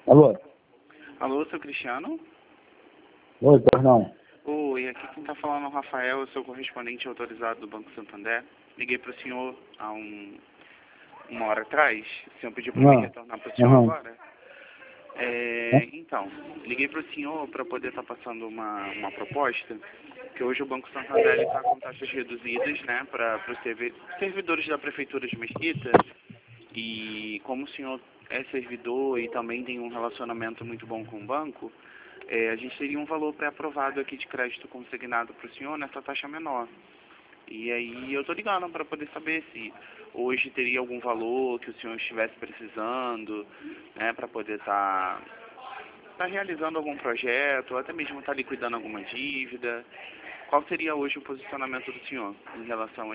Alô? Alô, seu Cristiano? Oi, perdão. Oi, aqui quem está falando é o Rafael, eu sou correspondente autorizado do Banco Santander. Liguei para o senhor há uma hora atrás. O senhor pediu para me retornar para o senhor agora? Então, liguei para o senhor para poder estar passando uma proposta, que hoje o Banco Santander está com taxas reduzidas, né, para os servidores da Prefeitura de Mesquita. E como o senhor é servidor e também tem um relacionamento muito bom com o banco, a gente teria um valor pré-aprovado aqui de crédito consignado para o senhor nessa taxa menor. E aí eu estou ligando para poder saber se hoje teria algum valor que o senhor estivesse precisando, né, para poder estar realizando algum projeto, ou até mesmo estar liquidando alguma dívida. Qual seria hoje o posicionamento do senhor em relação a